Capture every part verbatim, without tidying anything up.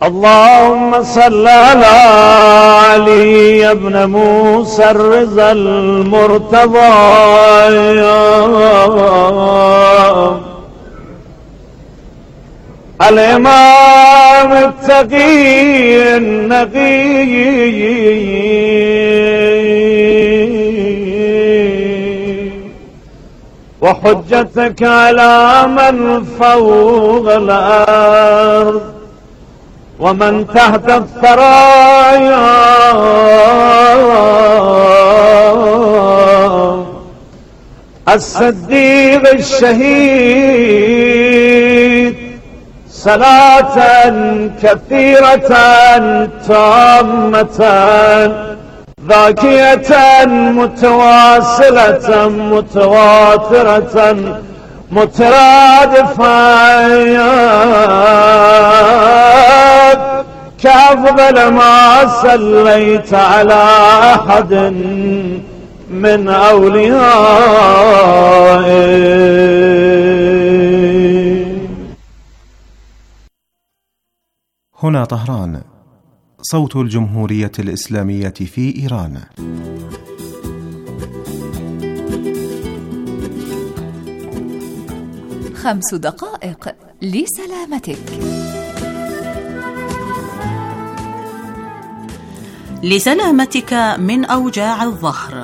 اللهم صل على علي بن موسى الرضا المرتضى الإمام التقي النقي وحجتك على من فوق الأرض ومن تحت الثرايا الصديق الشهيد صلاة كثيرة تامة ذاكية متواصلة متواترة مترادفة كأفضل ما صليت على أحد من أوليائك. هنا طهران، صوت الجمهورية الإسلامية في إيران. خمس دقائق لسلامتك. لسلامتك من أوجاع الظهر.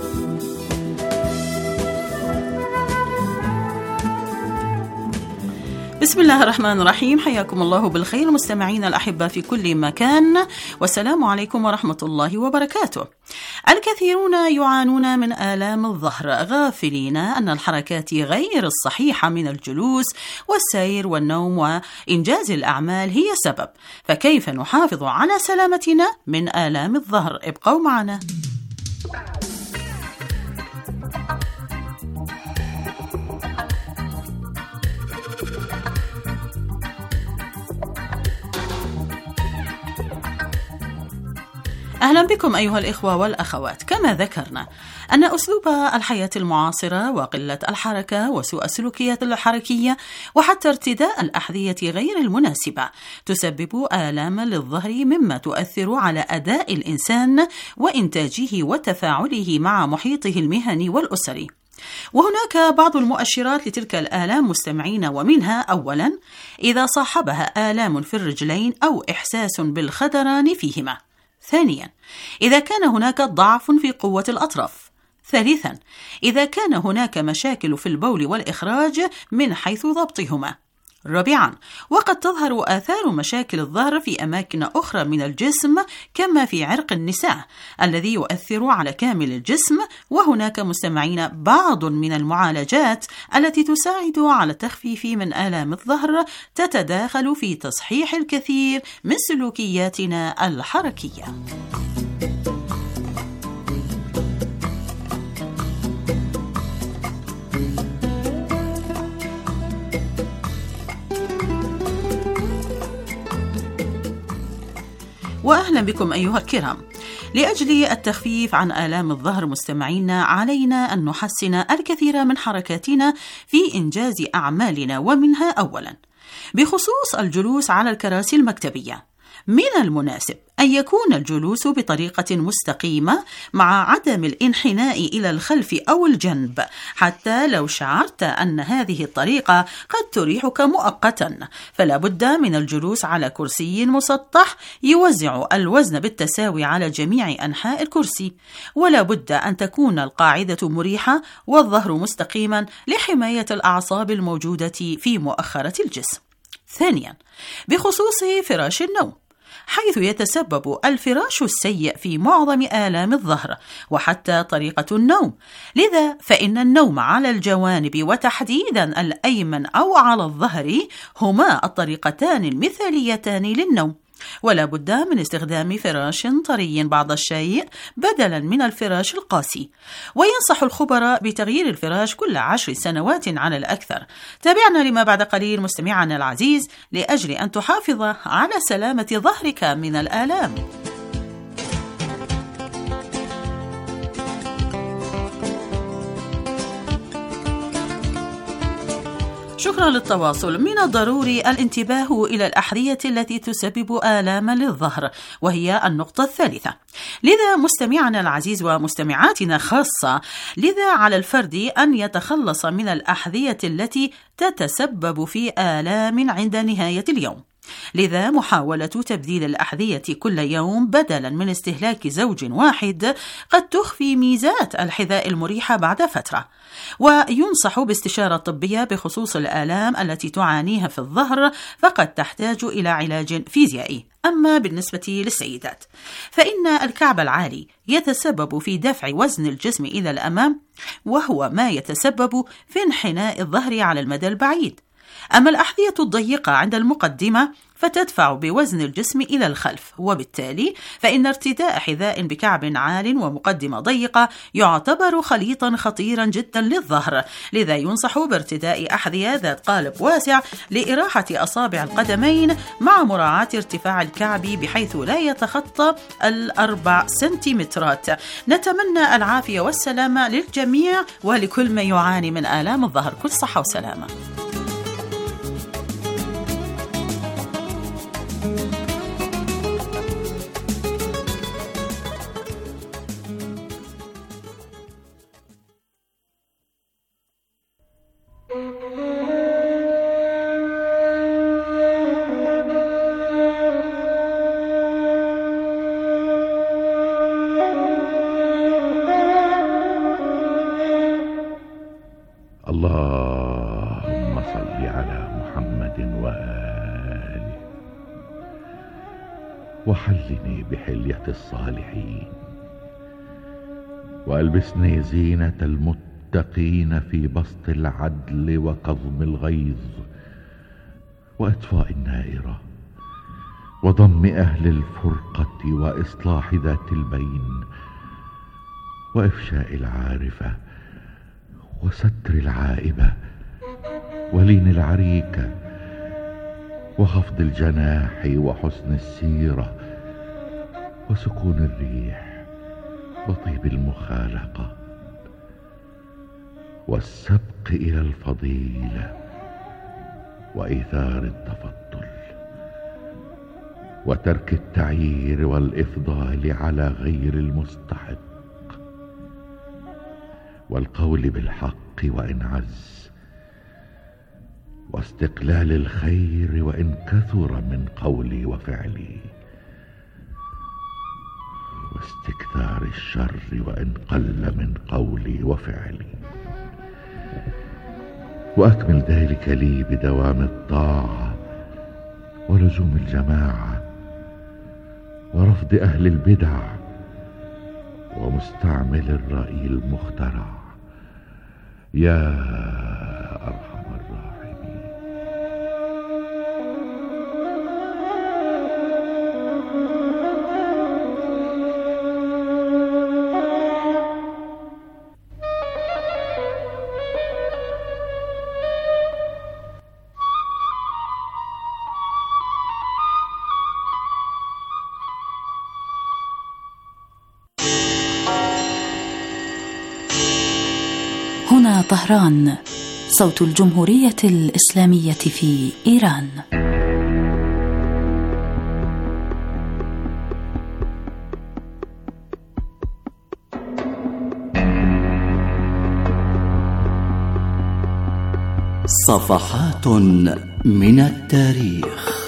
بسم الله الرحمن الرحيم، حياكم الله بالخير مستمعين الأحبة في كل مكان، والسلام عليكم ورحمة الله وبركاته. الكثيرون يعانون من آلام الظهر غافلين أن الحركات غير الصحيحة من الجلوس والسير والنوم وإنجاز الأعمال هي سبب، فكيف نحافظ على سلامتنا من آلام الظهر؟ ابقوا معنا. أهلا بكم أيها الإخوة والأخوات. كما ذكرنا أن أسلوب الحياة المعاصرة وقلة الحركة وسوء السلوكيات الحركية وحتى ارتداء الأحذية غير المناسبة تسبب آلاما للظهر، مما تؤثر على أداء الإنسان وإنتاجه وتفاعله مع محيطه المهني والأسري. وهناك بعض المؤشرات لتلك الآلام مستمعين، ومنها أولا إذا صاحبها آلام في الرجلين أو إحساس بالخدران فيهما. ثانيا إذا كان هناك ضعف في قوة الأطراف. ثالثا إذا كان هناك مشاكل في البول والإخراج من حيث ضبطهما. رابعا وقد تظهر آثار مشاكل الظهر في أماكن أخرى من الجسم كما في عرق النساء الذي يؤثر على كامل الجسم. وهناك مستمعين بعض من المعالجات التي تساعد على التخفيف من آلام الظهر تتداخل في تصحيح الكثير من سلوكياتنا الحركية. وأهلا بكم أيها الكرام. لأجل التخفيف عن آلام الظهر مستمعينا، علينا أن نحسن الكثير من حركاتنا في إنجاز أعمالنا، ومنها أولا بخصوص الجلوس على الكراسي المكتبية. من المناسب أن يكون الجلوس بطريقة مستقيمة مع عدم الانحناء إلى الخلف أو الجنب، حتى لو شعرت أن هذه الطريقة قد تريحك مؤقتا، فلا بد من الجلوس على كرسي مسطح يوزع الوزن بالتساوي على جميع أنحاء الكرسي، ولا بد أن تكون القاعدة مريحة والظهر مستقيما لحماية الأعصاب الموجودة في مؤخرة الجسم. ثانيا بخصوص فراش النوم، حيث يتسبب الفراش السيء في معظم آلام الظهر وحتى طريقة النوم. لذا فإن النوم على الجوانب وتحديدا الأيمن أو على الظهر هما الطريقتان المثاليتان للنوم، ولا بد من استخدام فراش طري بعض الشيء بدلا من الفراش القاسي. وينصح الخبراء بتغيير الفراش كل عشر سنوات على الأكثر. تابعنا لما بعد قليل مستمعنا العزيز لأجل أن تحافظ على سلامة ظهرك من الآلام. وشكرا للتواصل. من الضروري الانتباه إلى الأحذية التي تسبب آلاما للظهر، وهي النقطة الثالثة. لذا مستمعنا العزيز ومستمعاتنا خاصة، لذا على الفرد أن يتخلص من الأحذية التي تتسبب في آلام عند نهاية اليوم. لذا محاولة تبديل الأحذية كل يوم بدلا من استهلاك زوج واحد قد تخفي ميزات الحذاء المريحة بعد فترة. وينصح باستشارة طبية بخصوص الآلام التي تعانيها في الظهر، فقد تحتاج إلى علاج فيزيائي. أما بالنسبة للسيدات فإن الكعب العالي يتسبب في دفع وزن الجسم إلى الأمام، وهو ما يتسبب في انحناء الظهر على المدى البعيد. أما الأحذية الضيقة عند المقدمة فتدفع بوزن الجسم إلى الخلف، وبالتالي فإن ارتداء حذاء بكعب عال ومقدمة ضيقة يعتبر خليطا خطيرا جدا للظهر. لذا ينصح بارتداء أحذية ذات قالب واسع لإراحة أصابع القدمين مع مراعاة ارتفاع الكعب بحيث لا يتخطى الأربع سنتيمترات. نتمنى العافية والسلامة للجميع ولكل من يعاني من آلام الظهر. كل صحة وسلامة. اللهم صل على محمد وآله وحلني بحلية الصالحين وألبسني زينة المتقين في بسط العدل وكظم الغيظ وإطفاء النائرة وضم أهل الفرقة وإصلاح ذات البين وإفشاء العارفة وستر العائبة ولين العريكة وخفض الجناح وحسن السيرة وسكون الريح وطيب المخالقة والسبق إلى الفضيلة وإيثار التفضل وترك التعيير والإفضال على غير المستحق والقول بالحق وإن عز واستقلال الخير وإن كثر من قولي وفعلي واستكثار الشر وإن قل من قولي وفعلي وأكمل ذلك لي بدوام الطاعة ولزوم الجماعة ورفض أهل البدع ومستعمل الرأي المخترع يا أرحم الراحمين. هنا طهران، صوت الجمهورية الإسلامية في إيران. صفحات من التاريخ.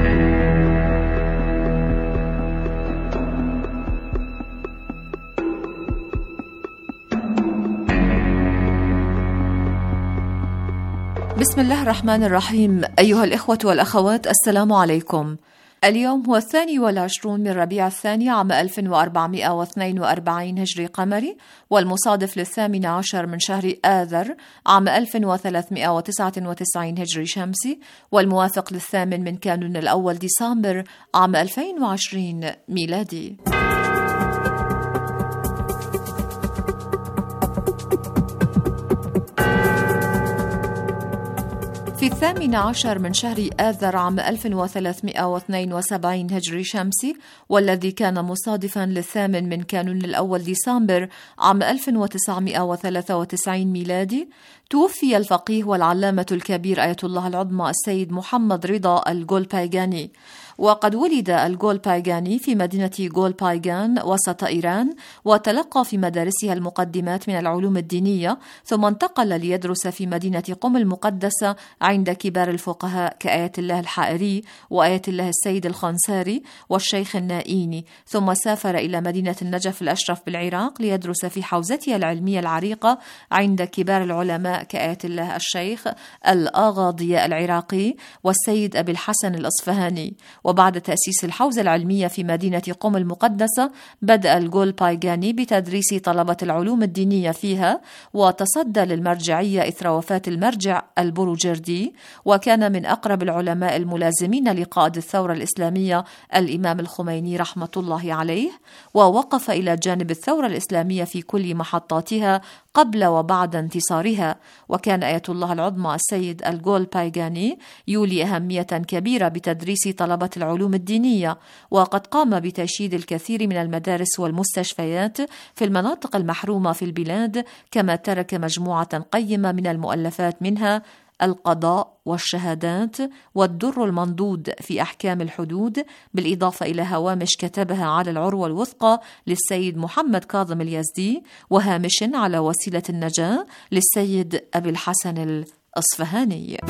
بسم الله الرحمن الرحيم. أيها الإخوة والأخوات، السلام عليكم. اليوم هو الثاني والعشرون من ربيع الثاني عام ألف وأربعمائة واثنين وأربعين هجري قمري، والمصادف للثامن عشر من شهر آذر عام ألف وثلاثمائة وتسعة وتسعين هجري شمسي، والموافق للثامن من كانون الأول ديسمبر عام ألفين وعشرين ميلادي. في الثامن عشر من شهر آذر عام ألف وثلاثمائة واثنين وسبعين هجري شمسي، والذي كان مصادفا للثامن من كانون الأول ديسمبر عام ألف وتسعمائة وثلاثة وتسعين ميلادي، توفي الفقيه والعلامة الكبير آية الله العظمى السيد محمد رضا الغولبايغاني. وقد ولد الغولبايغاني في مدينة غولبايغان وسط إيران، وتلقى في مدارسها المقدمات من العلوم الدينية، ثم انتقل ليدرس في مدينة قم المقدسة عند كبار الفقهاء كآية الله الحائري وآية الله السيد الخنساري والشيخ النائيني، ثم سافر إلى مدينة النجف الأشرف بالعراق ليدرس في حوزتها العلمية العريقة عند كبار العلماء كآية الله الشيخ الآغاضي العراقي والسيد أبي الحسن الأصفهاني. وبعد تأسيس الحوزة العلمية في مدينة قم المقدسة، بدأ الغولبايغاني بتدريس طلبة العلوم الدينية فيها، وتصدى للمرجعية إثر وفاة المرجع البروجردي، وكان من أقرب العلماء الملازمين لقائد الثورة الإسلامية الإمام الخميني رحمة الله عليه، ووقف إلى جانب الثورة الإسلامية في كل محطاتها قبل وبعد انتصارها. وكان آية الله العظمى السيد الغولبايغاني يولي أهمية كبيرة بتدريس طلبة العلوم الدينية، وقد قام بتشييد الكثير من المدارس والمستشفيات في المناطق المحرومة في البلاد، كما ترك مجموعة قيمة من المؤلفات، منها القضاء والشهادات والدر المنضود في أحكام الحدود، بالإضافة إلى هوامش كتبها على العروة الوثقى للسيد محمد كاظم اليزدي، وهامش على وسيلة النجاة للسيد أبي الحسن الأصفهاني.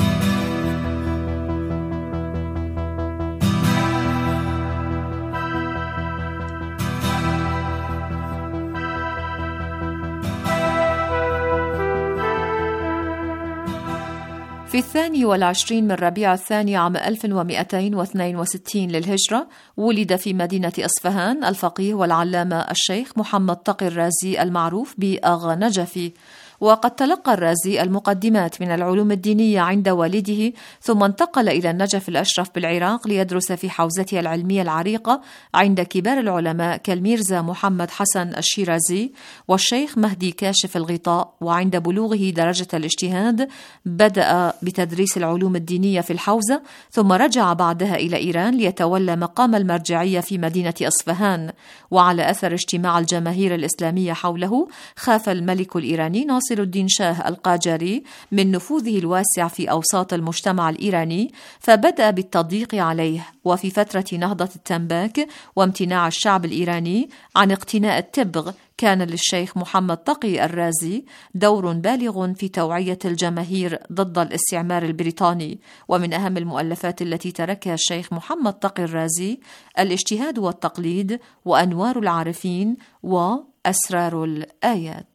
في الثاني والعشرين من ربيع الثاني عام ألف ومئتين واثنين وستين للهجرة، ولد في مدينة أصفهان الفقيه والعلامة الشيخ محمد تقي الرازي المعروف بآغا نجفي. وقد تلقى الرازي المقدمات من العلوم الدينية عند والده، ثم انتقل إلى النجف الأشرف بالعراق ليدرس في حوزتها العلمية العريقة عند كبار العلماء كالميرزا محمد حسن الشيرازي والشيخ مهدي كاشف الغطاء. وعند بلوغه درجة الاجتهاد بدأ بتدريس العلوم الدينية في الحوزة، ثم رجع بعدها إلى إيران ليتولى مقام المرجعية في مدينة أصفهان. وعلى أثر اجتماع الجماهير الإسلامية حوله، خاف الملك الإيراني ناصر الدين شاه القاجاري من نفوذه الواسع في أوساط المجتمع الإيراني، فبدأ بالتضييق عليه. وفي فترة نهضة التنباك وامتناع الشعب الإيراني عن اقتناء التبغ، كان للشيخ محمد تقي الرازي دور بالغ في توعية الجماهير ضد الاستعمار البريطاني. ومن أهم المؤلفات التي تركها الشيخ محمد تقي الرازي الاجتهاد والتقليد وأنوار العارفين وأسرار الآيات.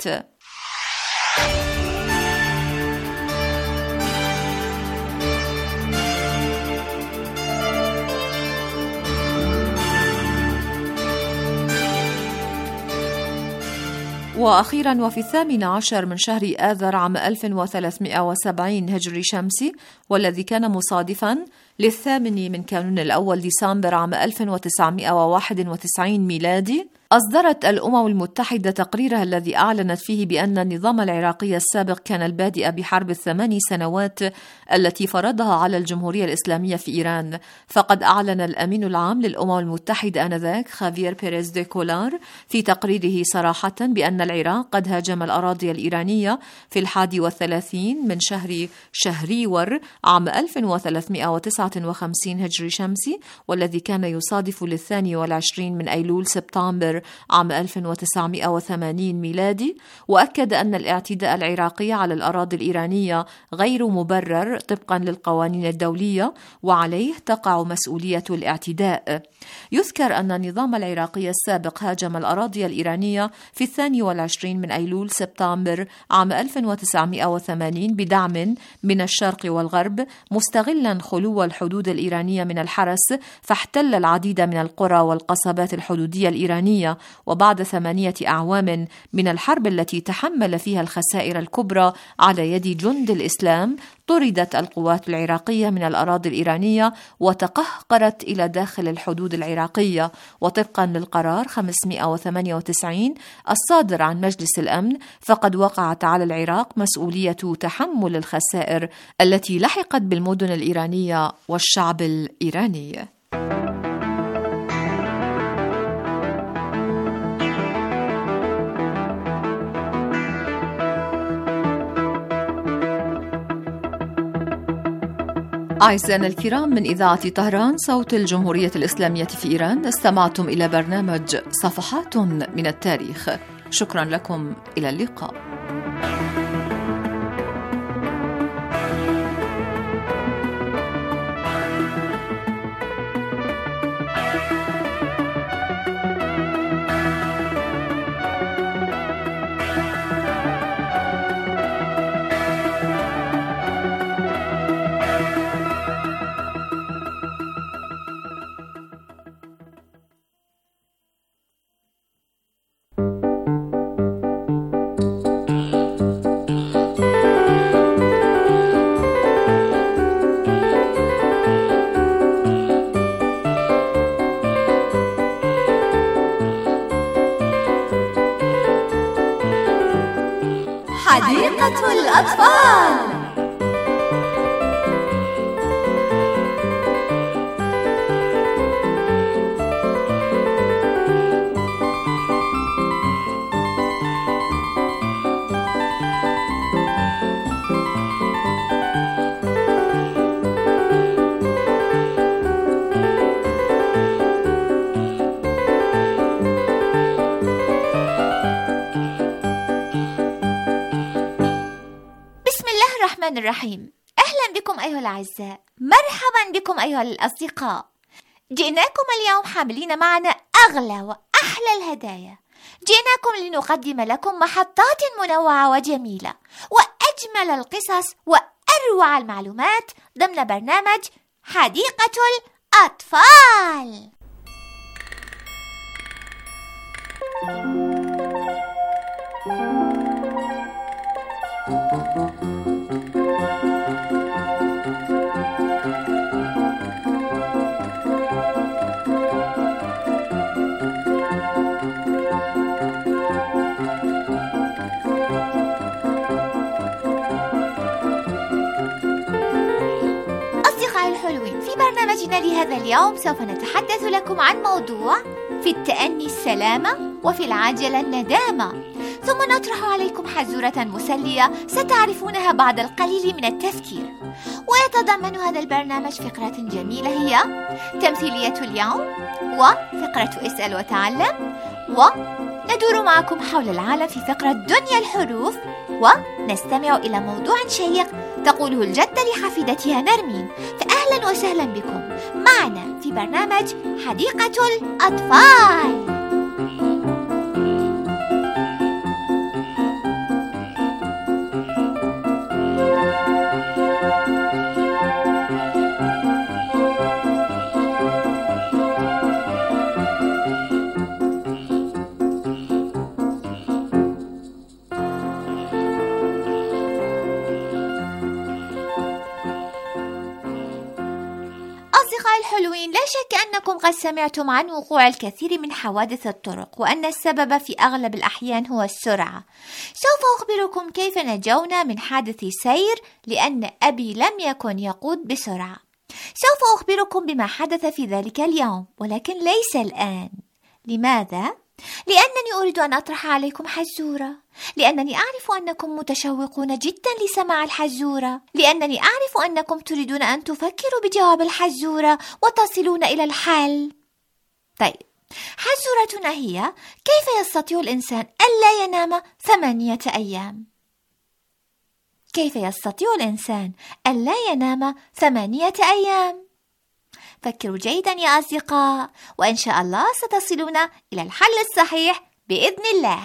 وأخيرا، وفي الثامن عشر من شهر آذر عام ألف وثلاثمئة وسبعين هجري شمسي، والذي كان مصادفا للثامن من كانون الأول ديسمبر عام ألف وتسعمئة وواحد وتسعين ميلادي، أصدرت الأمم المتحدة تقريرها الذي أعلنت فيه بأن النظام العراقي السابق كان البادئ بحرب الثمان سنوات التي فرضها على الجمهورية الإسلامية في إيران. فقد أعلن الأمين العام للأمم المتحدة آنذاك خافير بيريز دي كولار في تقريره صراحة بأن العراق قد هاجم الأراضي الإيرانية في الحادي والثلاثين من شهر شهريور عام ألف وثلاثمئة وتسعة وخمسين هجري شمسي، والذي كان يصادف للثاني والعشرين من أيلول سبتمبر عام ألف وتسعمئة وثمانين ميلادي. وأكد أن الاعتداء العراقي على الأراضي الإيرانية غير مبرر طبقا للقوانين الدولية، وعليه تقع مسؤولية الاعتداء. يذكر أن النظام العراقي السابق هاجم الأراضي الإيرانية في الثاني والعشرين من أيلول سبتمبر عام ألف وتسعمئة وثمانين بدعم من الشرق والغرب، مستغلا خلو الحدود الإيرانية من الحرس، فاحتل العديد من القرى والقصبات الحدودية الإيرانية. وبعد ثمانية أعوام من الحرب التي تحمل فيها الخسائر الكبرى على يد جند الإسلام، طردت القوات العراقية من الأراضي الإيرانية وتقهقرت إلى داخل الحدود العراقية. وطبقا للقرار خمسمئة وثمانية وتسعين الصادر عن مجلس الأمن، فقد وقعت على العراق مسؤولية تحمل الخسائر التي لحقت بالمدن الإيرانية والشعب الإيراني. أعزائنا الكرام، من إذاعة طهران صوت الجمهورية الإسلامية في إيران، استمعتم إلى برنامج صفحات من التاريخ. شكرا لكم، إلى اللقاء. حديقة الأطفال. الرحيم. أهلا بكم أيها الأعزاء، مرحبا بكم أيها الأصدقاء. جئناكم اليوم حاملين معنا أغلى وأحلى الهدايا. جئناكم لنقدم لكم محطات منوعة وجميلة وأجمل القصص وأروع المعلومات ضمن برنامج حديقة الأطفال. في برنامجنا لهذا اليوم سوف نتحدث لكم عن موضوع في التأني السلامة وفي العجلة الندامة، ثم نطرح عليكم حزورة مسلية ستعرفونها بعد القليل من التفكير. ويتضمن هذا البرنامج فقرة جميلة هي تمثيلية اليوم وفقرة اسأل وتعلم، وندور معكم حول العالم في فقرة دنيا الحروف، ونستمع إلى موضوع شيق تقوله الجدة لحفيدتها نرمين. فأهلا وسهلا بكم معنا في برنامج حديقة الأطفال. الحلوين، لا شك أنكم قد سمعتم عن وقوع الكثير من حوادث الطرق، وأن السبب في أغلب الأحيان هو السرعة. سوف أخبركم كيف نجونا من حادث سير لأن أبي لم يكن يقود بسرعة. سوف أخبركم بما حدث في ذلك اليوم، ولكن ليس الآن. لماذا؟ لأنني أريد أن أطرح عليكم حزورة، لأنني أعرف أنكم متشوقون جدا لسماع الحزورة، لأنني أعرف أنكم تريدون أن تفكروا بجواب الحزورة وتصلون إلى الحل. طيب، حزورتنا هي: كيف يستطيع الإنسان ألا ينام ثمانية أيام؟ كيف يستطيع الإنسان ألا ينام ثمانية أيام؟ فكروا جيدا يا أصدقاء، وإن شاء الله ستصلون إلى الحل الصحيح بإذن الله.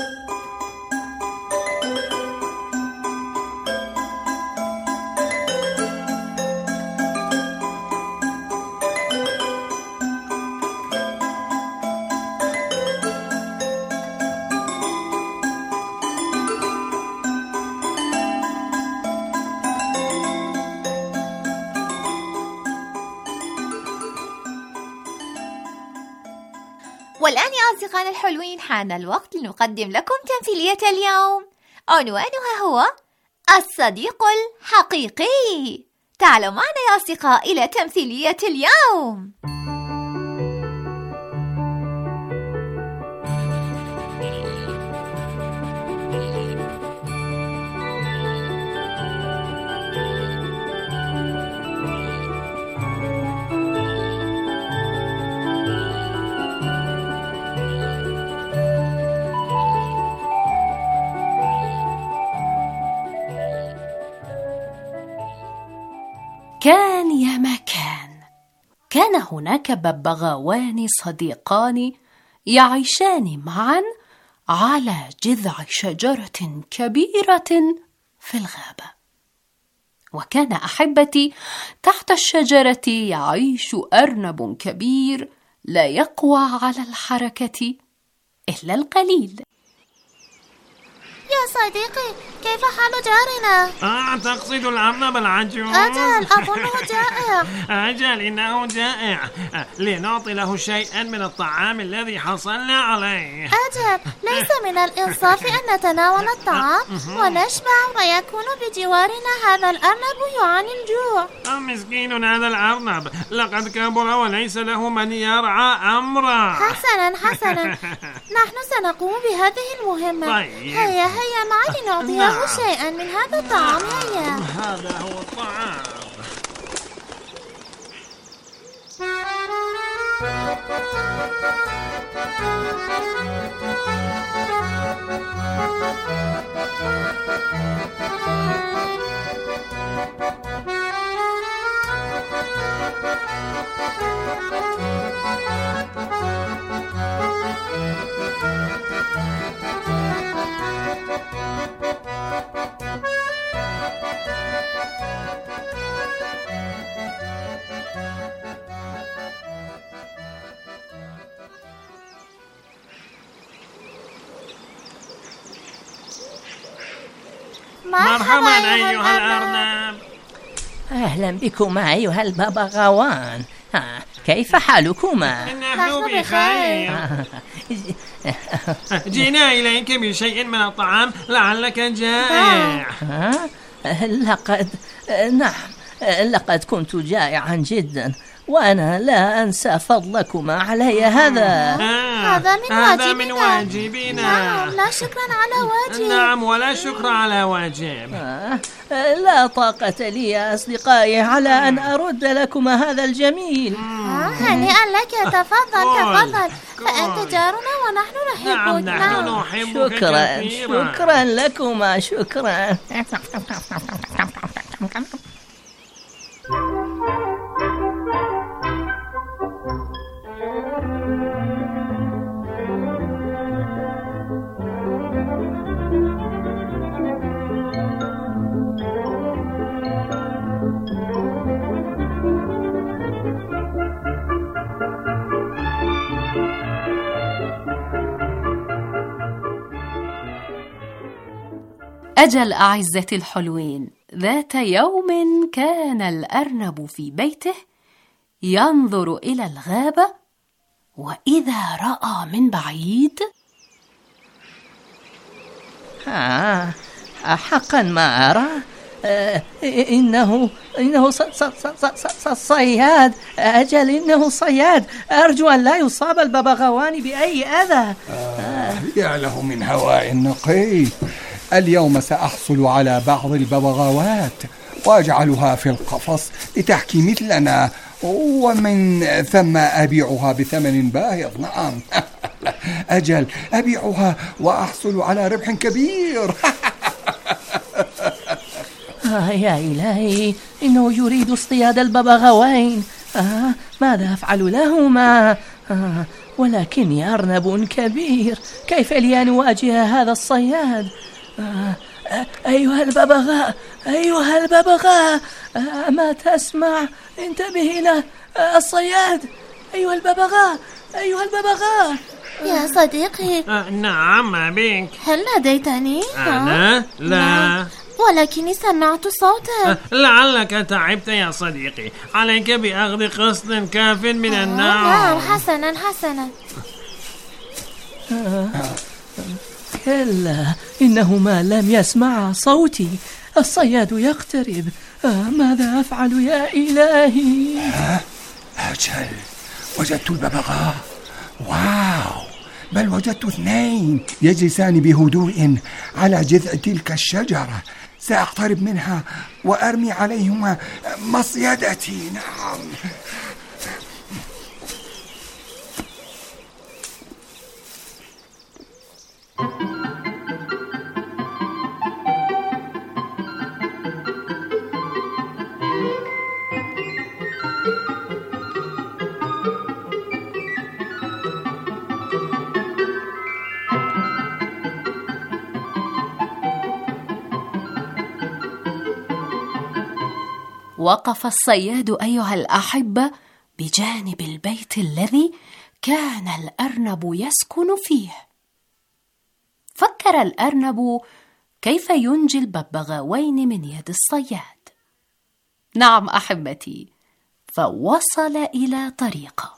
والآن يا أصدقائنا الحلوين، حان الوقت لنقدم لكم تمثيلية اليوم. عنوانها هو الصديق الحقيقي. تعالوا معنا يا أصدقاء إلى تمثيلية اليوم. كان هناك ببغاوان صديقان يعيشان معا على جذع شجرة كبيرة في الغابة. وكان أحبتي تحت الشجرة يعيش أرنب كبير لا يقوى على الحركة إلا القليل. يا صديقي، كيف حال جارنا؟ آه تقصد الأرنب العجوز؟ أجل، أظنه جائع. أجل، إنه جائع. لنعطي له شيئا من الطعام الذي حصلنا عليه. أجل، ليس من الإنصاف أن نتناول الطعام ونشبع ويكون بجوارنا هذا الأرنب يعاني الجوع. مسكين هذا الأرنب، لقد كبر وليس له من يرعى أمره. حسنا حسنا، نحن سنقوم بهذه المهمة. طيب. هيا هيا معي لنعطيه نعم. شيئا من هذا الطعام. هيا، هذا هو الطعام. مرحبا أيها الأرنب. أهلا بكما أيها الببغاوان. كيف حالكما؟ نحن بخير. جئنا إليك بشيء من الطعام لعلك جائع. لقد نعم لقد كنت جائعا جدا، وأنا لا أنسى فضلكما علي. هذا آه. هذا من هذا واجبنا. من واجبنا. نعم، لا شكرا على واجب. نعم، ولا شكر على واجب. آه. لا طاقة لي يا أصدقائي على أن أرد لكما هذا الجميل. آه. هنيئا لك. تفضل تفضل، فأنت جارنا ونحن نحبك. نعم نحن نحبك شكرا كثيرا. شكرا لكما. شكرا. أجل أعزتي الحلوين، ذات يوم كان الأرنب في بيته ينظر إلى الغابة، وإذا رأى من بعيد آه حقا ما أرى. آه إنه إنه صياد. أجل، إنه صياد. أرجو أن لا يصاب الببغاوان بأي أذى. آه يا له من هواء نقي. اليوم سأحصل على بعض الببغاوات وأجعلها في القفص لتحكي مثلنا، ومن ثم أبيعها بثمن باهظ. نعم. أجل، أبيعها وأحصل على ربح كبير. آه يا إلهي، إنه يريد اصطياد الببغاوين. آه ماذا أفعل لهما؟ آه ولكني أرنب كبير، كيف لي أن أواجه هذا الصياد؟ آه أيها الببغاء، أيها الببغاء، آه ما تسمع؟ انتبه له. آه الصياد. أيها الببغاء، أيها الببغاء. يا صديقي. آه نعم، ما بك؟ هل ناديتني؟ أنا؟ لا، ولكني سمعت صوتا. لعلك تعبت يا صديقي، عليك بأخذ قسط كاف من النوم. نعم، حسنا حسنا. آه. كلا، إنهما لم يسمعا صوتي. الصياد يقترب. آه ماذا أفعل يا إلهي؟ آه أجل، وجدت الببغاء. واو، بل وجدت اثنين يجلسان بهدوء على جذع تلك الشجرة. سأقترب منها وأرمي عليهما مصيدتي. نعم. وقف الصياد أيها الأحبة بجانب البيت الذي كان الأرنب يسكن فيه. فكر الأرنب كيف ينجي الببغاوين من يد الصياد. نعم أحبتي، فوصل إلى طريقه.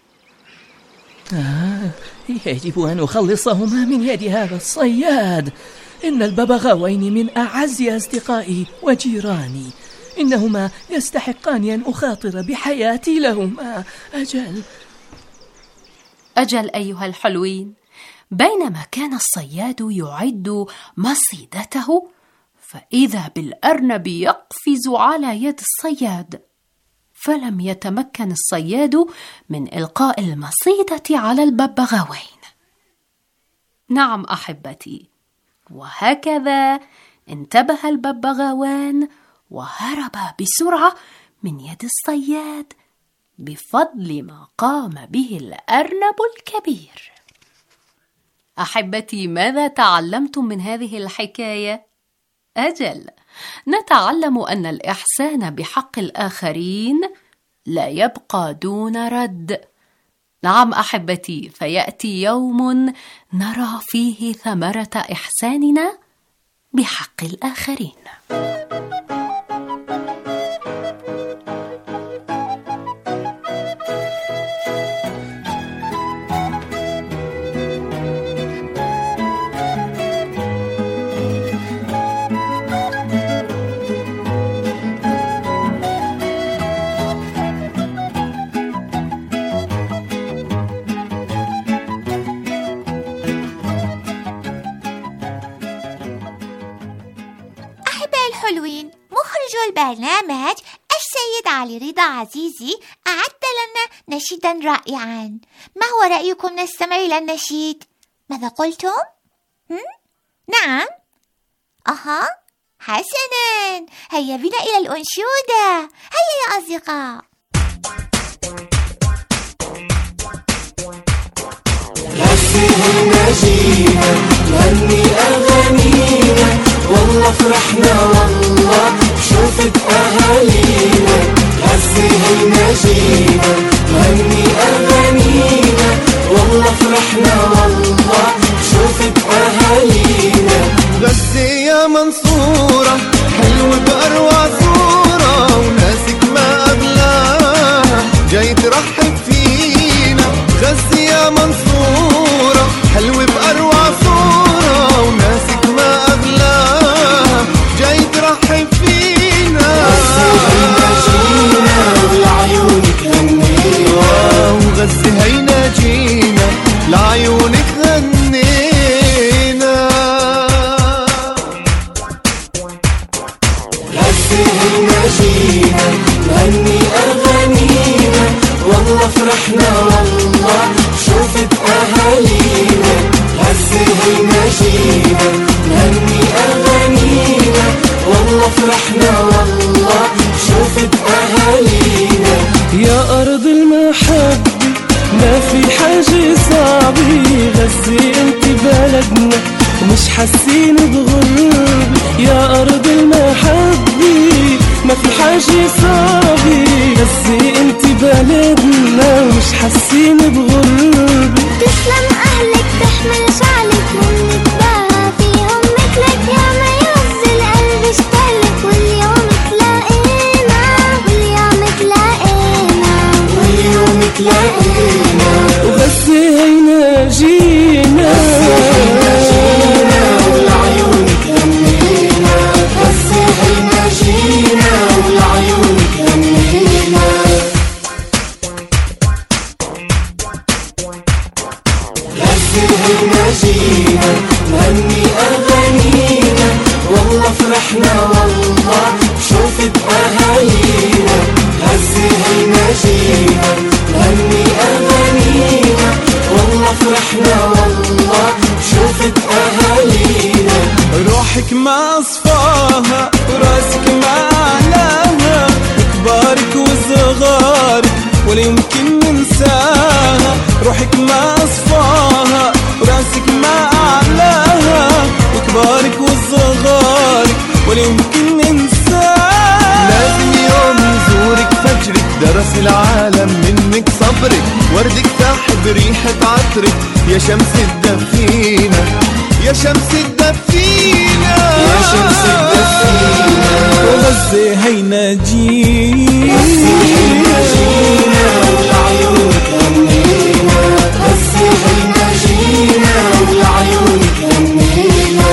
آه، يجب أن أخلصهما من يد هذا الصياد. إن الببغاوين من أعز أصدقائي وجيراني، إنهما يستحقان أن أخاطر بحياتي لهما. أجل أجل أيها الحلوين. بينما كان الصياد يعد مصيدته، فإذا بالأرنب يقفز على يد الصياد، فلم يتمكن الصياد من إلقاء المصيدة على الببغاوين. نعم أحبتي، وهكذا انتبه الببغاوان وهربا بسرعة من يد الصياد بفضل ما قام به الأرنب الكبير. أحبتي، ماذا تعلمتم من هذه الحكاية؟ أجل، نتعلم أن الإحسان بحق الآخرين لا يبقى دون رد. نعم أحبتي، فيأتي يوم نرى فيه ثمرة إحساننا بحق الآخرين. الحلوين، مخرج البرنامج السيد علي رضا عزيزي أعد لنا نشيدا رائعا. ما هو رأيكم نستمع إلى النشيد؟ ماذا قلتم؟ هم؟ نعم؟ أها، حسنا، هيا بنا إلى الأنشودة. هيا يا أصدقاء. هزينا جينا نغني أغانينا، والله فرحنا والله شوفت أهالينا. هزينا جينا نغني أغانينا، والله فرحنا والله شوفت أهالينا. غزي يا منصورة حلو بأروع صورة، وناسك ما أغلاها جاي ترحب فينا. غزي يا منصورة حلو بأروع صورة، وناسك ما أغلاها جاي ترحب فينا. غزي هينا جينا لعيونك غنينا. غزي هينا جينا نغني أغانينا، والله فرحنا والله شوفت أهالينا. غزي هينا جينا نغني أغانينا، والله فرحنا والله شوفت أهالينا. يا أرض المحبة ما في حاجة صعبة، غزي انت بلدنا ومش حاسين بغربة. يا أرض المحبة ما في حاجة صعبة، غزي انت بلدنا ومش حاسين بغربة. تسلم أهلك تحمل شعلك ومنتباهى فيهم مثلك، يا ما يهز القلب اشتهلك. واليوم تلاقينا واليوم تلاقينا واليوم تلاقينا. وغزي هينا جينا ولعيونك غنينا. غزي هينا جينا ولعيونك غنينا. غزي هينا جينا نغني أغانينا، والله فرحنا والله شوفت أهالينا. غزي هينا جينا نغني أغانينا، والله فرحنا والله شوفت أهالينا. روحك ما أصفاها وراسك ما أعلاها، كبارك وصغارك ولا يمكن ننساها. روحك ما أصفاها وراسك ما أعلاها، وكبارك وصغارك ولا يمكن ننساها. لازم يوم العالم منك صبرك، وردك ساحب ريحة عطرك، يا شمس الدفينة يا شمس الدفينة يا شمس الدفينة. وغزة هينا جينا ولعيونك غنينا، غزة هينا جينا ولعيونك غنينا.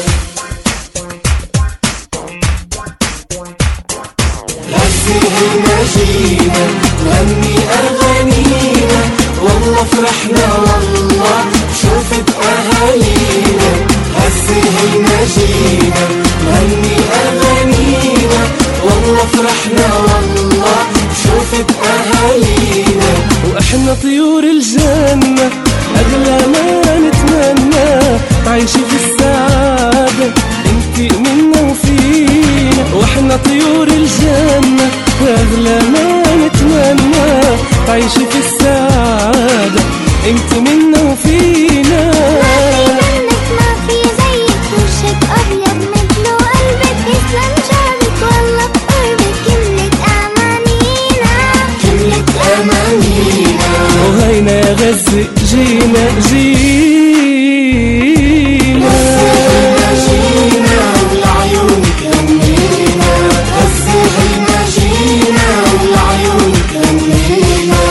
غزة هينا جينا نغني أغانينا، والله فرحنا والله شوفت أهالينا. غزة هينا جينا نغني أغانينا، والله فرحنا والله شوفت أهالينا. واحنا طيور الجنة أغلى ما نتمنى، تعيشي في السعادة انتي منا وفينا. واحنا طيور الجنة أغلى ما نتمنى، تعيشي في السعادة انتي منا وفينا. ما في زيك وشك أبيض مثله قلبك، يسلم شعبك والله بقربك كملت أمانينا كملت أمانينا. وهينا يا غزة جينا جينا جينا ولعيونك غنينا. غزة هينا جينا ولعيونك غنينا.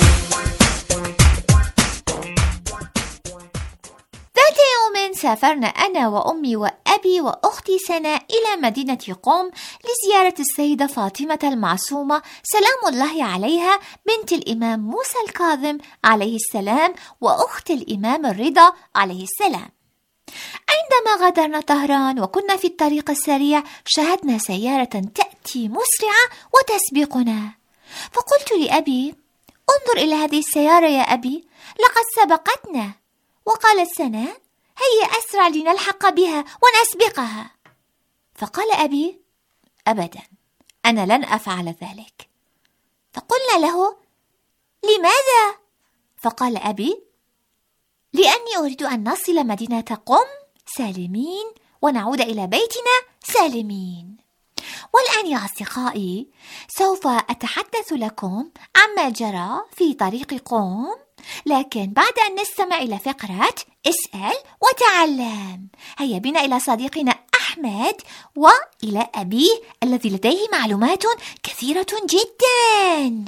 ذات يوم سافرنا أنا وأمي وأبي وأختي سناء إلى مدينة قم لزيارة السيدة فاطمة المعصومة سلام الله عليها، بنت الإمام موسى الكاظم عليه السلام وأخت الإمام الرضا عليه السلام. عندما غادرنا طهران وكنا في الطريق السريع، شاهدنا سيارة تأتي مسرعة وتسبقنا، فقلت لأبي: انظر إلى هذه السيارة يا أبي، لقد سبقتنا. وقالت سناء: هيا أسرع لنلحق بها ونسبقها. فقال أبي: أبدا، أنا لن أفعل ذلك. فقلنا له: لماذا؟ فقال أبي: لأني أريد أن نصل مدينة قم سالمين ونعود إلى بيتنا سالمين. والآن يا أصدقائي سوف أتحدث لكم عما جرى في طريق قم، لكن بعد أن نستمع إلى فقرة اسأل وتعلم. هيا بنا إلى صديقنا أحمد وإلى أبيه الذي لديه معلومات كثيرة جدا.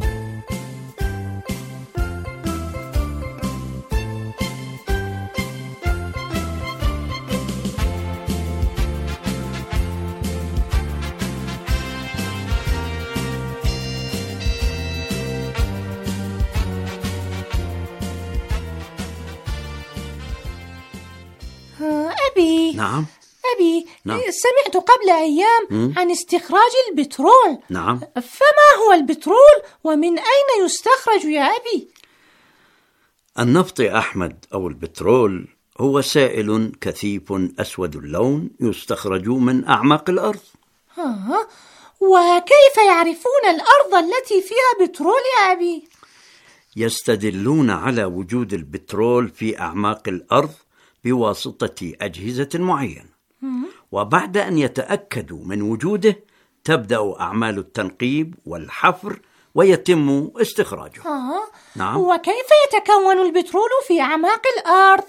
أبي نعم أبي نعم. سمعت قبل أيام م? عن استخراج البترول. نعم. فما هو البترول ومن أين يستخرج يا أبي؟ النفط يا أحمد أو البترول هو سائل كثيف أسود اللون يستخرج من أعماق الأرض. ها. وكيف يعرفون الأرض التي فيها بترول يا أبي؟ يستدلون على وجود البترول في أعماق الأرض بواسطة أجهزة معينة، وبعد أن يتأكدوا من وجوده تبدأ أعمال التنقيب والحفر ويتم استخراجه. آه. نعم. وكيف يتكون البترول في أعماق الأرض؟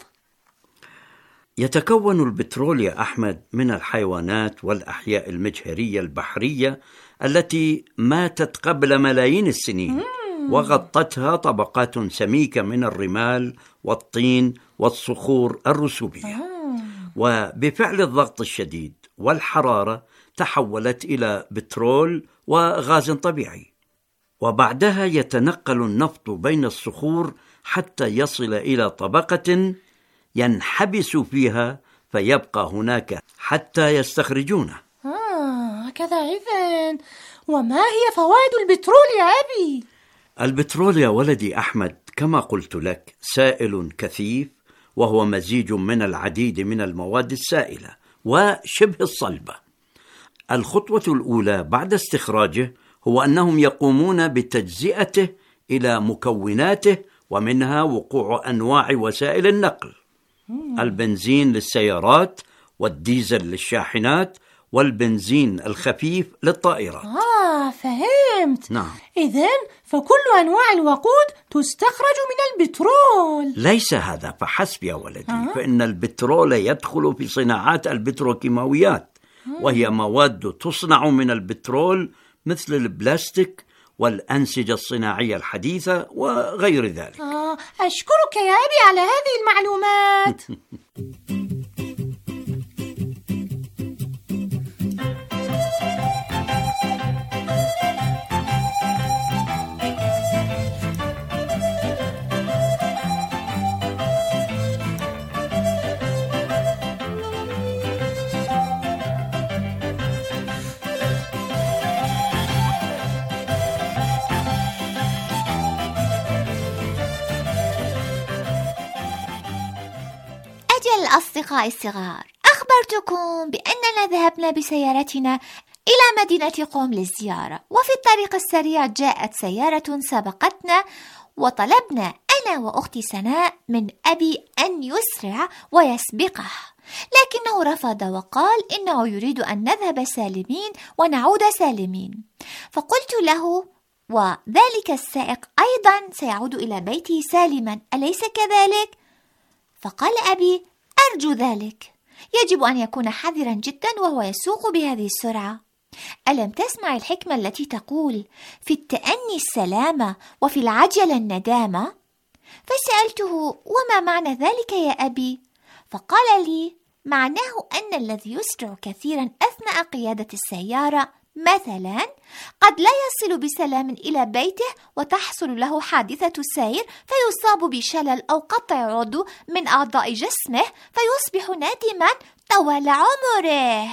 يتكون البترول يا أحمد من الحيوانات والأحياء المجهرية البحرية التي ماتت قبل ملايين السنين، مم. وغطتها طبقات سميكة من الرمال والطين والصخور الرسوبية. آه. وبفعل الضغط الشديد والحرارة تحولت إلى بترول وغاز طبيعي، وبعدها يتنقل النفط بين الصخور حتى يصل إلى طبقة ينحبس فيها فيبقى هناك حتى يستخرجونه. آه كذا إذن. وما هي فوائد البترول يا أبي؟ البترول يا ولدي أحمد كما قلت لك سائل كثيف، وهو مزيج من العديد من المواد السائلة وشبه الصلبة. الخطوة الأولى بعد استخراجه هو أنهم يقومون بتجزئته إلى مكوناته، ومنها وقوع أنواع وسائل النقل: البنزين للسيارات، والديزل للشاحنات، والبنزين الخفيف للطائرات. آه فهمت. نعم. إذن فكل أنواع الوقود تستخرج من البترول. ليس هذا فحسب يا ولدي، آه؟ فإن البترول يدخل في صناعات البتروكيماويات، وهي مواد تصنع من البترول مثل البلاستيك والأنسجة الصناعية الحديثة وغير ذلك. آه أشكرك يا أبي على هذه المعلومات. الأصدقاء الصغار، أخبرتكم بأننا ذهبنا بسيارتنا إلى مدينة قم للزيارة، وفي الطريق السريع جاءت سيارة سبقتنا، وطلبنا أنا وأختي سناء من أبي أن يسرع ويسبقه، لكنه رفض وقال إنه يريد أن نذهب سالمين ونعود سالمين. فقلت له: وذلك السائق أيضا سيعود إلى بيته سالما، أليس كذلك؟ فقال أبي: أرجو ذلك، يجب أن يكون حذرا جدا وهو يسوق بهذه السرعة. ألم تسمع الحكمة التي تقول: في التأني السلامة وفي العجلة الندامة؟ فسألته: وما معنى ذلك يا أبي؟ فقال لي: معناه أن الذي يسرع كثيرا أثناء قيادة السيارة مثلا قد لا يصل بسلام إلى بيته، وتحصل له حادثة السير فيصاب بشلل أو قطع عضو من أعضاء جسمه، فيصبح نادما طوال عمره.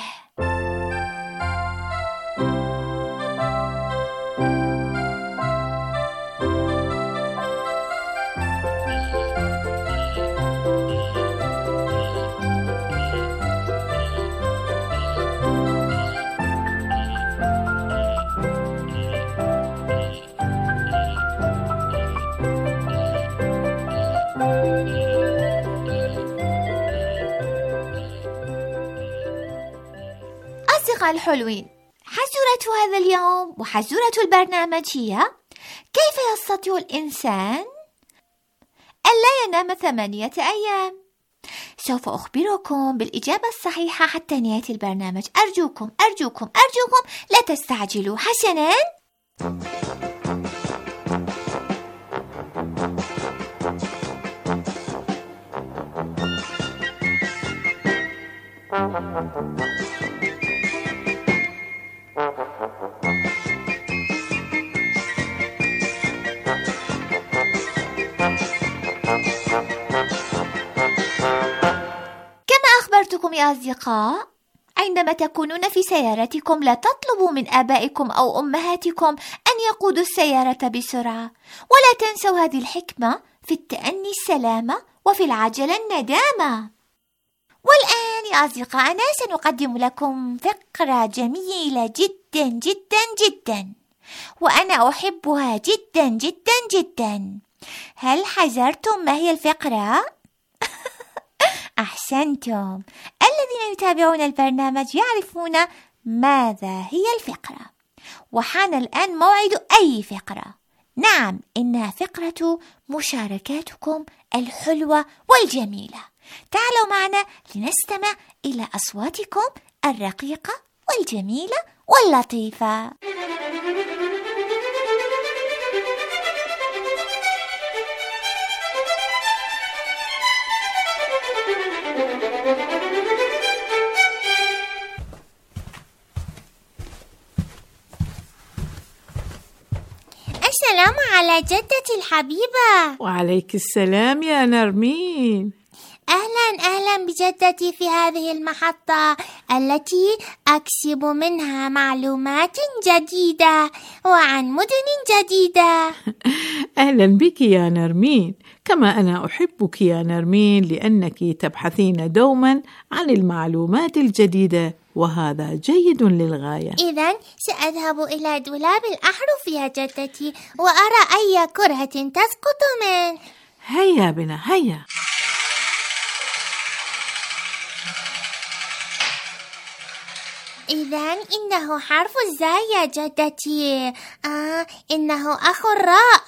الحلوين، حزورة هذا اليوم وحزورة البرنامج هي: كيف يستطيع الإنسان ألا ينام ثمانية أيام؟ سوف أخبركم بالإجابة الصحيحة حتى نهاية البرنامج. أرجوكم أرجوكم أرجوكم لا تستعجلوا. حسناً. يا أصدقاء، عندما تكونون في سيارتكم لا تطلبوا من آبائكم أو أمهاتكم أن يقودوا السيارة بسرعة، ولا تنسوا هذه الحكمة: في التأني السلامة وفي العجلة الندامة. والآن يا أصدقائنا سنقدم لكم فقرة جميلة جدا جدا جدا، وأنا أحبها جدا جدا جدا. هل حذرتم ما هي الفقرة؟ أحسنتم، الذين يتابعون البرنامج يعرفون ماذا هي الفقرة. وحان الآن موعد أي فقرة. نعم، إنها فقرة مشاركاتكم الحلوة والجميلة. تعالوا معنا لنستمع إلى أصواتكم الرقيقة والجميلة واللطيفة. السلام على جدتي الحبيبة. وعليك السلام يا نرمين. أهلا أهلا بجدتي في هذه المحطة التي أكسب منها معلومات جديدة وعن مدن جديدة. أهلا بك يا نرمين، كما أنا أحبك يا نرمين لأنك تبحثين دوما عن المعلومات الجديدة، وهذا جيد للغاية. إذن سأذهب إلى دولاب الأحرف يا جدتي وأرى أي كرهة تسقط منه. هيا بنا هيا. إذن إنه حرف الزاي يا جدتي. آه إنه أخو الراء.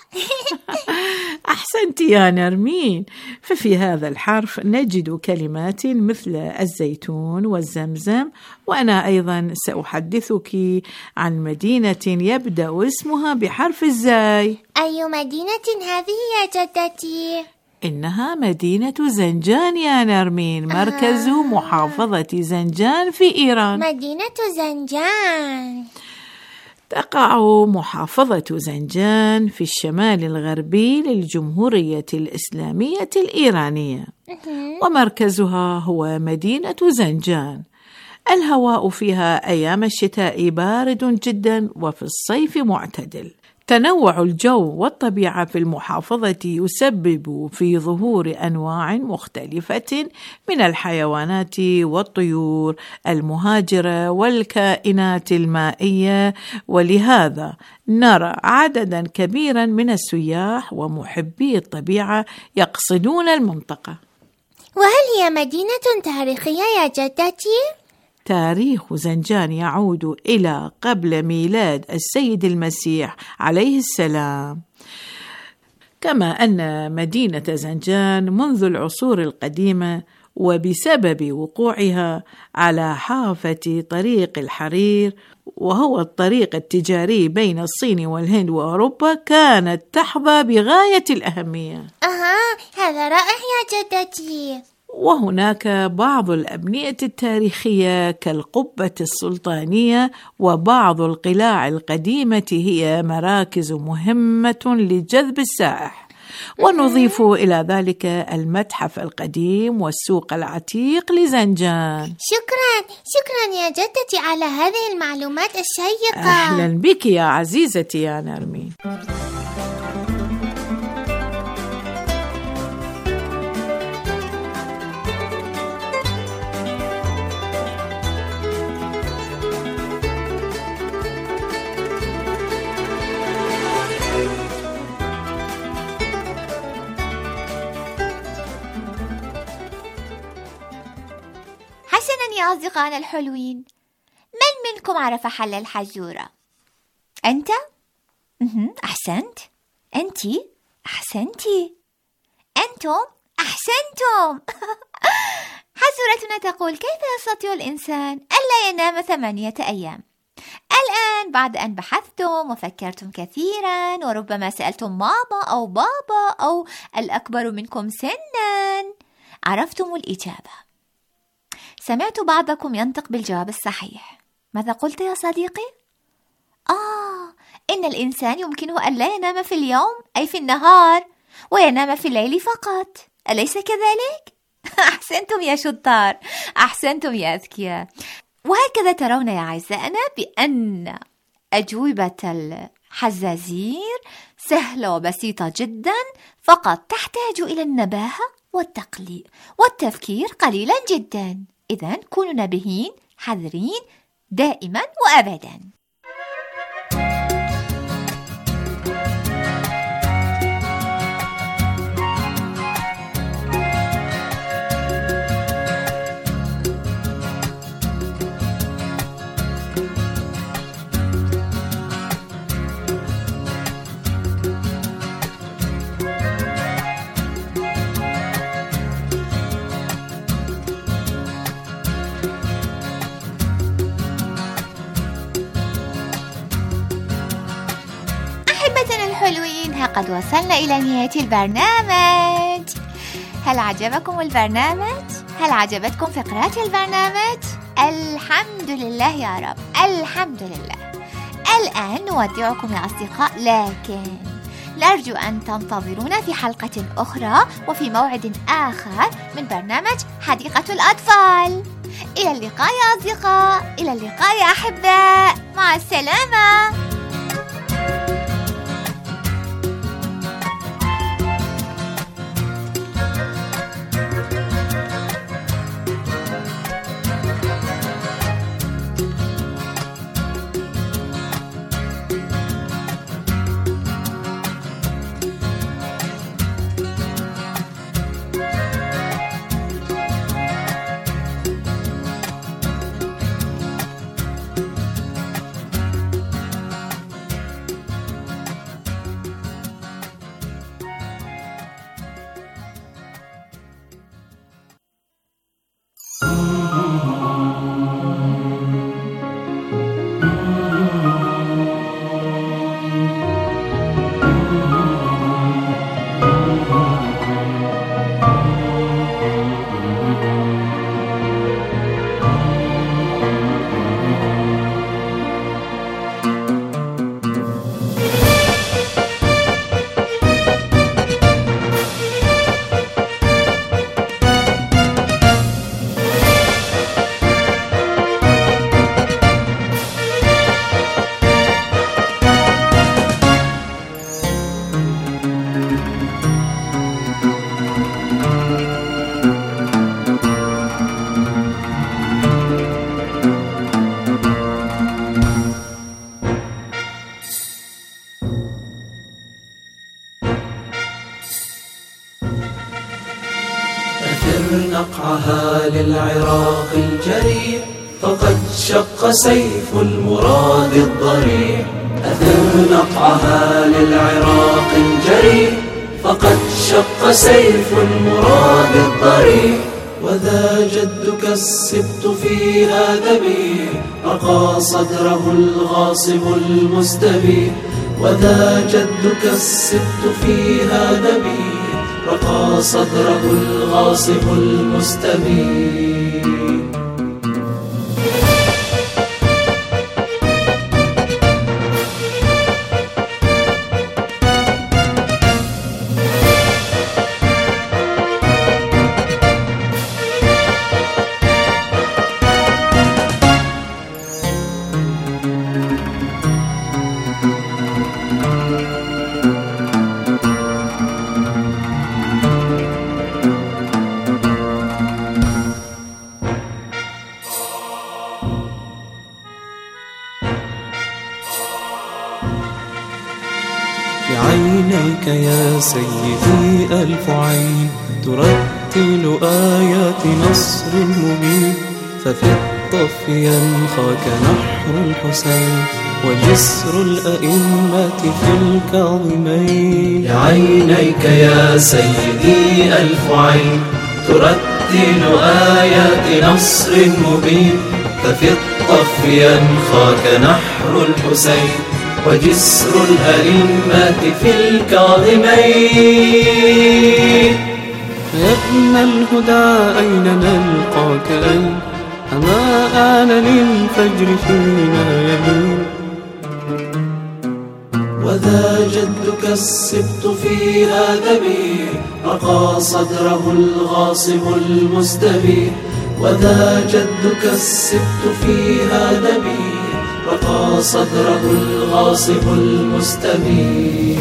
أحسنت يا نرمين. ففي هذا الحرف نجد كلمات مثل الزيتون والزمزم. وأنا أيضا سأحدثك عن مدينة يبدأ اسمها بحرف الزاي. أي مدينة هذه يا جدتي؟ إنها مدينة زنجان يا نرمين، مركز آه. محافظة زنجان في إيران. مدينة زنجان تقع محافظة زنجان في الشمال الغربي للجمهورية الإسلامية الإيرانية، ومركزها هو مدينة زنجان. الهواء فيها أيام الشتاء بارد جدا وفي الصيف معتدل. تنوع الجو والطبيعة في المحافظة يسبب في ظهور أنواع مختلفة من الحيوانات والطيور المهاجرة والكائنات المائية، ولهذا نرى عددا كبيرا من السياح ومحبي الطبيعة يقصدون المنطقة. وهل هي مدينة تاريخية يا جدتي؟ تاريخ زنجان يعود إلى قبل ميلاد السيد المسيح عليه السلام، كما أن مدينة زنجان منذ العصور القديمة، وبسبب وقوعها على حافة طريق الحرير وهو الطريق التجاري بين الصين والهند وأوروبا، كانت تحظى بغاية الأهمية. أها هذا رائع يا جدتي. وهناك بعض الأبنية التاريخية كالقبة السلطانية وبعض القلاع القديمة هي مراكز مهمة لجذب السائح. ونضيف إلى ذلك المتحف القديم والسوق العتيق لزنجان. شكرا شكرا يا جدتي على هذه المعلومات الشيقة. أهلا بك يا عزيزتي يا نرمين. حسنا يا أصدقائنا الحلوين، من منكم عرف حل الحجورة؟ أنت؟ أحسنت. أنتي؟ أحسنتي. أنتم؟ أحسنتم. حزورتنا تقول: كيف يستطيع الإنسان ألا ينام ثمانية أيام؟ الآن بعد أن بحثتم وفكرتم كثيرا وربما سألتم ماما أو بابا أو الأكبر منكم سنا، عرفتم الإجابة. سمعت بعضكم ينطق بالجواب الصحيح. ماذا قلت يا صديقي؟ آه إن الإنسان يمكنه أن لا ينام في اليوم أي في النهار وينام في الليل فقط، أليس كذلك؟ أحسنتم يا شطار، أحسنتم يا أذكياء. وهكذا ترون يا أعزائنا بأن أجوبة الحزازير سهلة وبسيطة جدا، فقط تحتاج إلى النباهة والتقليد والتفكير قليلا جدا. إذن كونوا نبيهين حذرين دائما وأبدا. الحلوين، ها قد وصلنا إلى نهاية البرنامج. هل عجبكم البرنامج؟ هل عجبتكم فقرات البرنامج؟ الحمد لله يا رب، الحمد لله. الآن نودعكم يا أصدقاء، لكن نرجو أن تنتظرونا في حلقة أخرى وفي موعد آخر من برنامج حديقة الأطفال. إلى اللقاء يا أصدقاء، إلى اللقاء يا أحباء، مع السلامة. أثر نقعها للعراق الجريح فقد شق سيف المراد الضريح. أثر نقعها للعراق الجريح فقد شق سيف المراد الضريح. وذا جدك السبط فيها ذبيح رقى صدره الغاصب المستبيح. وذا جدك السبط فيها ذبيح رقى صدره الغاصب المستبيح. بعينيك يا سيدي ألف عين ترتل آيات نصر مبين. ففي الطف ينخاك نحر الحسين وجسر الأئمة في الكاظمين. بعينيك يا سيدي ألف عين ترتل آيات نصر مبين. ففي الطف ينخاك نحر الحسين وجسر الأئمة في الكاظمين. يا ابن الهدى أين نلقاك أين أما آن للفجر فينا يمين. وذا جدك السبط فيها ذبيح رقى صدره الغاصب المستبيح. وذا جدك السبط فيها ذبيح رقى صدره الغاصب المستبيح.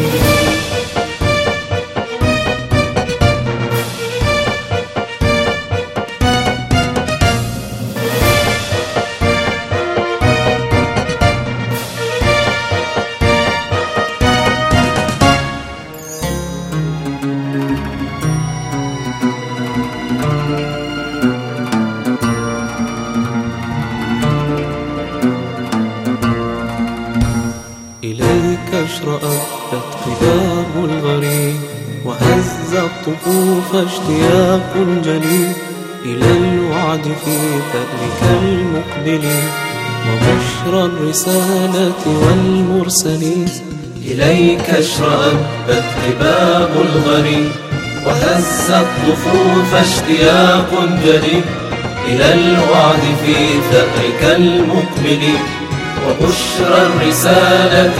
إليك اشرأت قباب الغريب وهز الطفوف اشتياق جليل. إلى الوعد في ثأرك المقبل وبشرى الرسالة والمرسلين. إليك اشرأت قباب الغريب وهز الطفوف اشتياق جليل. إلى الوعد في ثأرك المقبل وبشرى الرسالة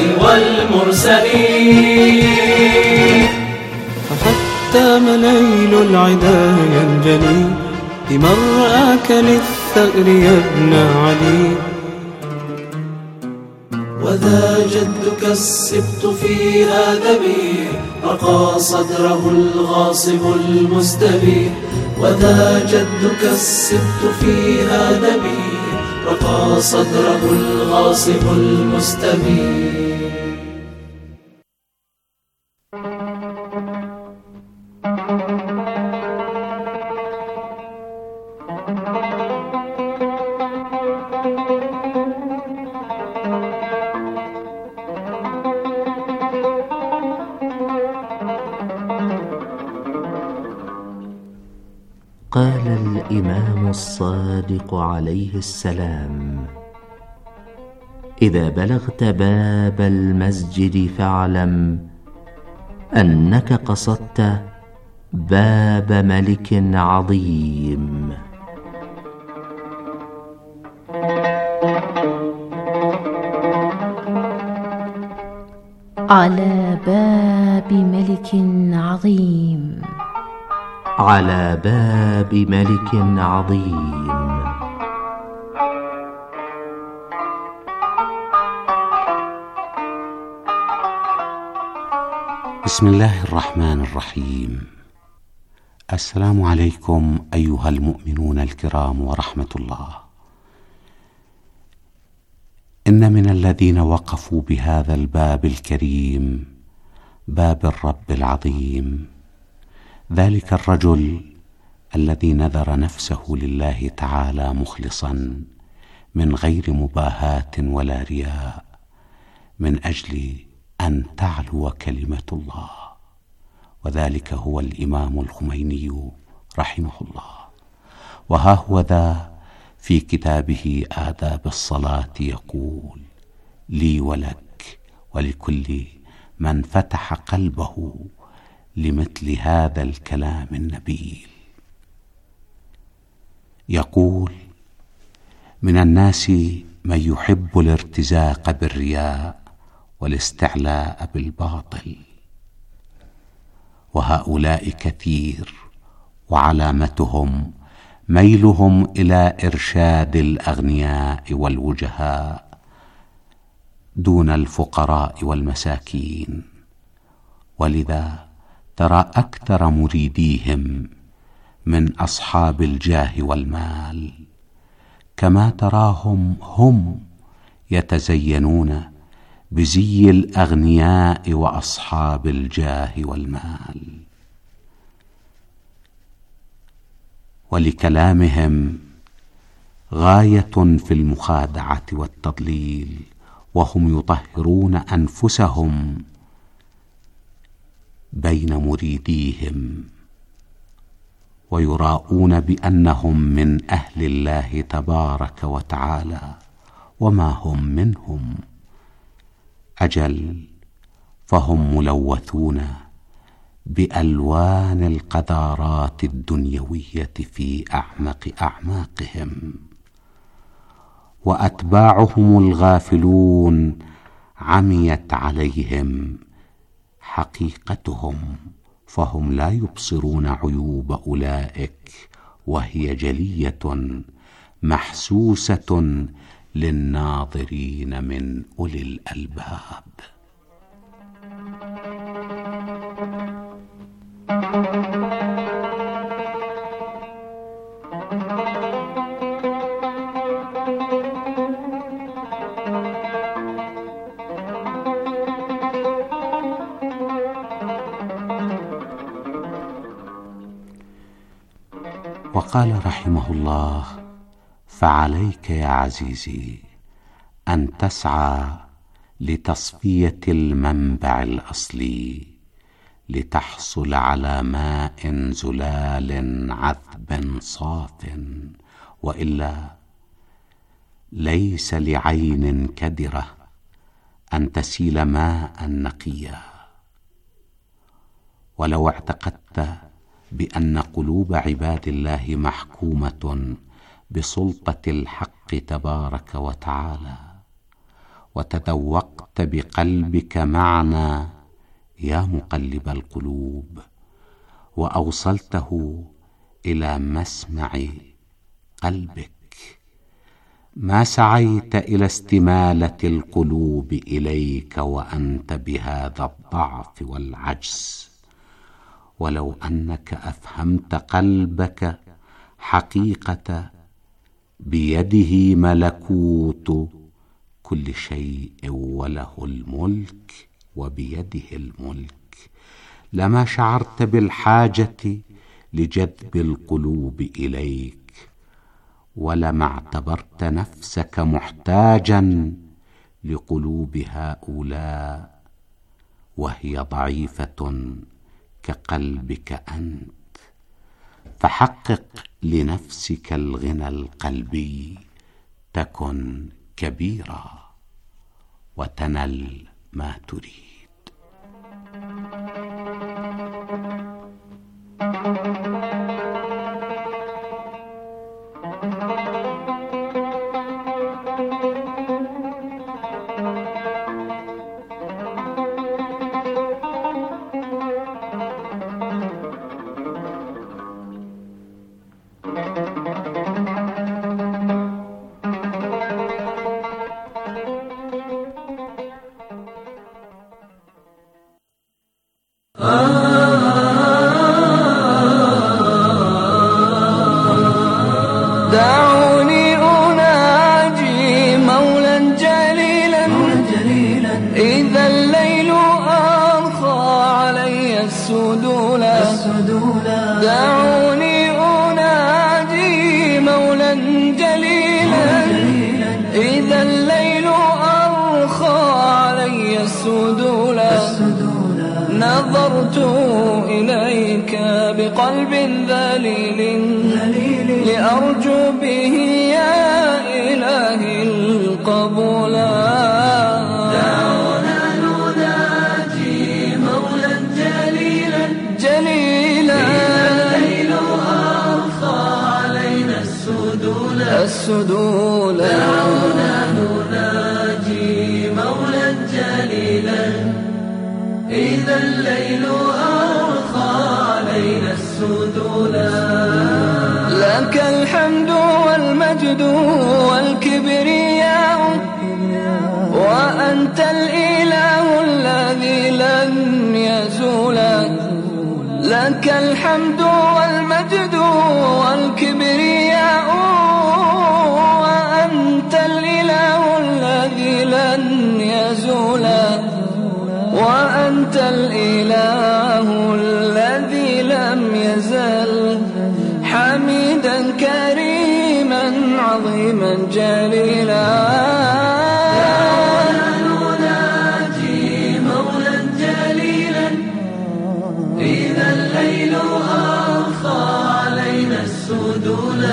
والمرسلين. فحتى مليل العدا ينجلي بمرآك للثأر يا ابن علي. وذا جدك السبط فيها ذبيح رقى صدره الغاصب المستبيح. وذا جدك السبط فيها ذبيح رقى صدره الغاصب المستبيح. قال الإمام الصادق عليه السلام: إذا بلغت باب المسجد فاعلم أنك قصدت باب ملك عظيم. على باب ملك عظيم. على باب ملك عظيم. بسم الله الرحمن الرحيم. السلام عليكم أيها المؤمنون الكرام ورحمة الله. إن من الذين وقفوا بهذا الباب الكريم باب الرب العظيم ذلك الرجل الذي نذر نفسه لله تعالى مخلصا من غير مباهاة ولا رياء، من أجل أن تعلو كلمة الله، وذلك هو الإمام الخميني رحمه الله. وها هو ذا في كتابه آداب الصلاة يقول: لي ولك ولكل من فتح قلبه لمثل هذا الكلام النبيل. يقول: من الناس من يحب الارتزاق بالرياء والاستعلاء بالباطل، وهؤلاء كثير، وعلامتهم ميلهم إلى إرشاد الأغنياء والوجهاء دون الفقراء والمساكين، ولذا ترى أكثر مريديهم من أصحاب الجاه والمال، كما تراهم هم يتزينون بزي الأغنياء وأصحاب الجاه والمال. ولكلامهم غاية في المخادعة والتضليل، وهم يطهرون أنفسهم بين مريديهم، ويراؤون بأنهم من أهل الله تبارك وتعالى وما هم منهم. أجل فهم ملوثون بألوان القذارات الدنيوية في أعمق أعماقهم، وأتباعهم الغافلون عميت عليهم حقيقتهم، فهم لا يبصرون عيوب أولئك، وهي جلية محسوسة للناظرين من أولي الألباب. وقال رحمه الله: فعليك يا عزيزي أن تسعى لتصفية المنبع الأصلي، لتحصل على ماء زلال عذب صاف، وإلا ليس لعين كدرة أن تسيل ماء نقيا. ولو اعتقدت بأن قلوب عباد الله محكومة بسلطة الحق تبارك وتعالى، وتذوقت بقلبك معنى يا مقلب القلوب، وأوصلته إلى مسمع قلبك، ما سعيت إلى استمالة القلوب إليك وأنت بهذا الضعف والعجز. ولو أنك أفهمت قلبك حقيقة بيده ملكوت كل شيء وله الملك وبيده الملك، لما شعرت بالحاجة لجذب القلوب إليك، ولما اعتبرت نفسك محتاجا لقلوب هؤلاء وهي ضعيفة كقلبك أنت. فحقق لنفسك الغنى القلبي تكن كبيرا وتنل ما تريد. دعوني أناجي مولا جليلا إذا الليل أرخى علي السدولا. دعوني السدولا نظرت إليك بقلب ذليل لأرجو به يا إلهي القبولا. دعونا نناجي مولا جليلا جليلا الليل أرخى علينا السدولا السدولا. دعونا نناجي مولا جليلا إذا الليل أرخى علينا السدولا. لك الحمد والمجد والكبرياء وأنت الإله الذي لن يزول. لك الحمد والمجد والكبرياء وأنت الإله الذي لن يزول. وأنت الإله الذي لم يزل حميدا كريما عظيما جليلا. دعونا نناجي مولا جليلا إذا الليل أرخى علينا السدولا.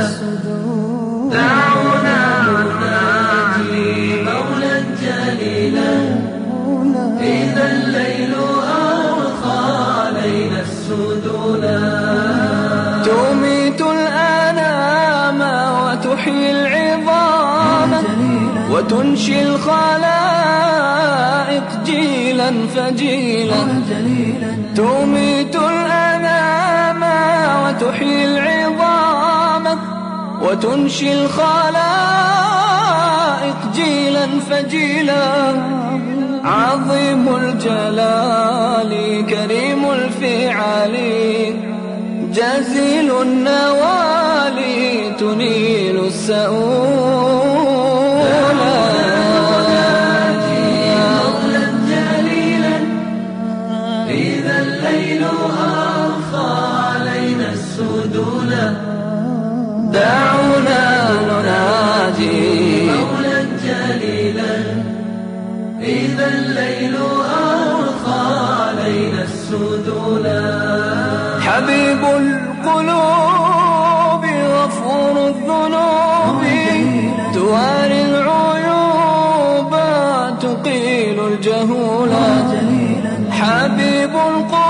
دعونا نناجي مولا جليلا إذا الليل أرخى علينا السدولا. تميت الأنام وتحيي العظام وتنشي الخلائق جيلا فجيلا. تميت الأنام وتحيي العظام وتنشي الخلائق جيلا فجيلا. عظيم الجلال كريم الفعال جزيل النوال تنيل السؤولا. مولا جليلا إذا الليل أرخى علينا السدولا. دعونا نناجي مولا جليلا إذا الليل أرخى علينا السدولا. حبيب القلوب غفور الذنوب تواري العيوب تقيل الجهولا. حبيب القلوب